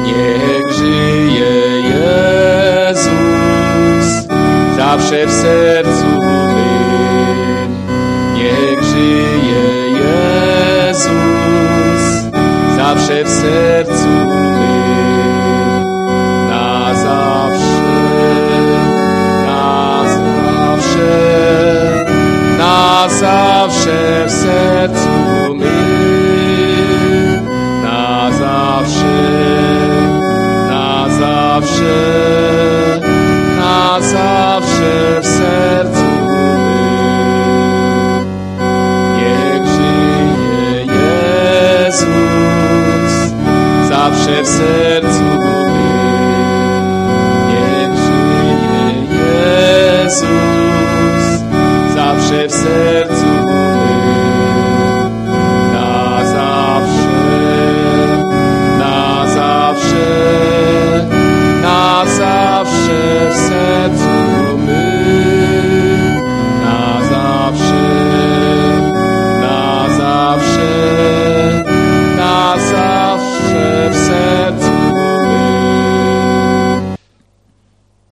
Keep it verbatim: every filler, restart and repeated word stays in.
Niech żyje Jezus zawsze w sercu mym. Niech żyje Jezus zawsze w sercu mym. Na zawsze, na zawsze, na zawsze w sercu mym. Na zawsze, na zawsze, na zawsze w sercu mym. Niech żyje Jezus zawsze w sercu